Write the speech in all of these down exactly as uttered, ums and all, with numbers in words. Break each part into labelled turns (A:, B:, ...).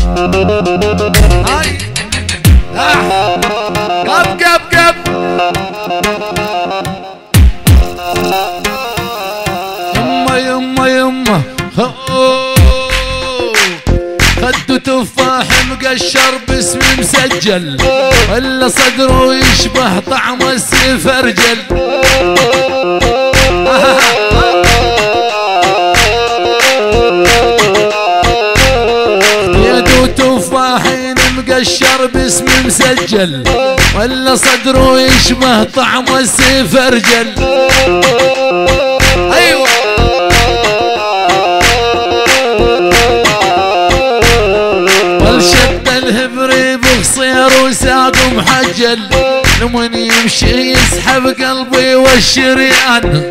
A: هاي قب قب قب يما يما يما خدوا تفاح مقشر باسمي مسجل ولا صدره يشبه طعم السفرجل. يدو تفاحين مقشر باسمي مسجل ولا صدره يشبه طعم السفرجل. ايوه والشد الهبري بخصير وساق محجل لمن يمشي يسحب قلبي والشريان.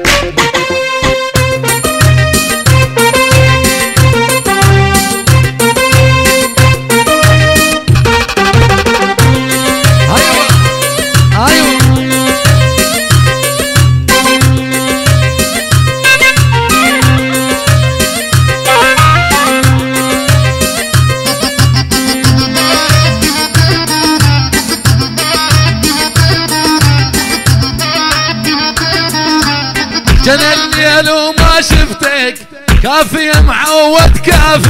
A: جنى الليل وما شفتك كافي يا معود كافي.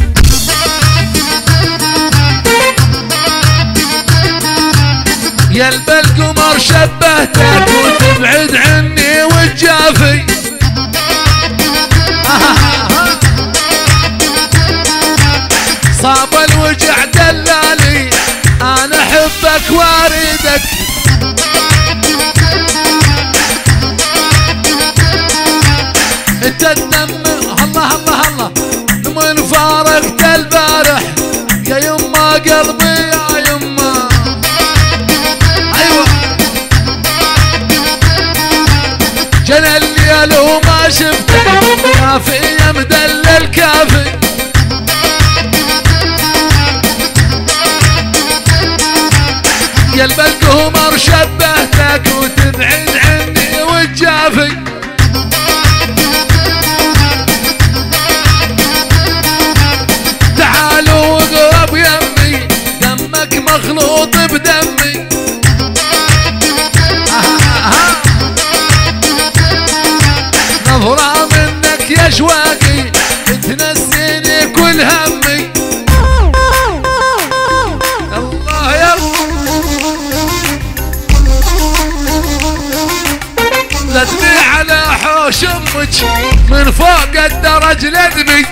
A: يا القمر شبهتك وتبعد عني وتجافي. صاب الوجع دلالي انا احبك واردك. انت الدم الله الله الله من فارقت البارح يا يما قلبي يا يما. ايوه جنى الليل وما شفتك كافي يا مدلل كافي. يا القمر شبهتك وتبعد عني وتجافي. مخلوط بدمي نظرة منك يا شواقي تنسيني كل همي. الله يا لا تبيع على حوش امك من فوق الدرج لدمي.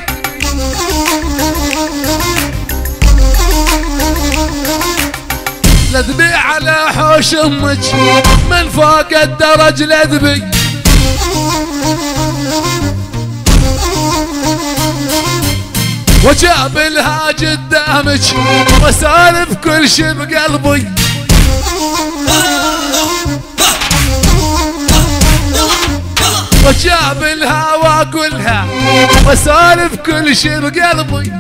A: لا تبيع على حوش امك من فوق الدرج لذبي. وجاب لها قدامك وسالف كل شي بقلبي. وجاب لها واقولها وسالف كل شي بقلبي.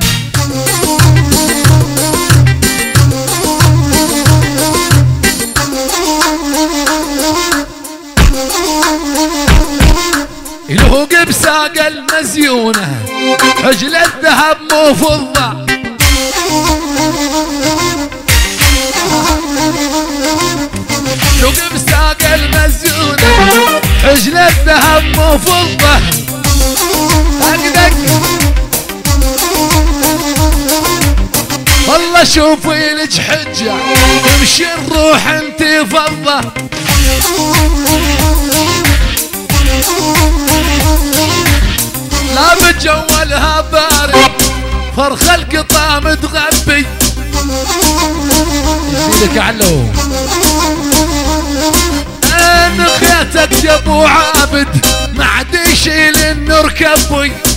A: يلوق بساق المزيونة عجل الذهب مو فضة. يلوق بساق المزيونة عجل الذهب مو فضة. أقدك والله شوفي لك حجة تمشي الروح انتي فضة. لا بتجولها بارد فرخ القطا متغبي. يفيدك علو ان خيتك يا ابو عابد ما عاد يشيل النور كبي.